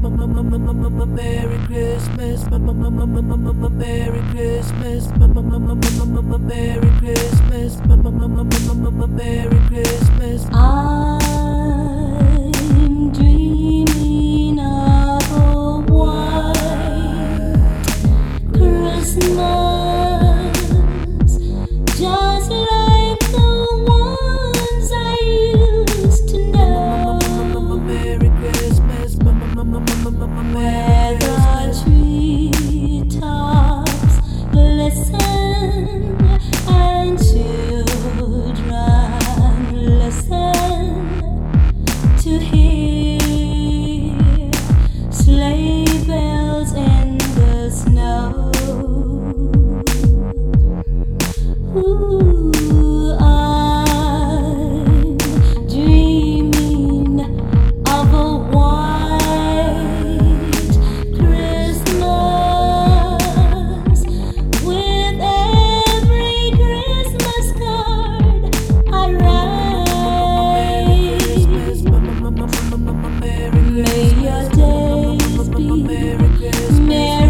Merry Christmas, Merry Christmas, Merry Christmas, Merry Christmas. I'm dreaming of a white Christmas, just like the ones I used to know, Merry Christmas, where the treetops glisten and children listen to hear sleigh bells in the snow. Ooh, I'm dreaming of a white Christmas, with every Christmas card I write. May your days be merry.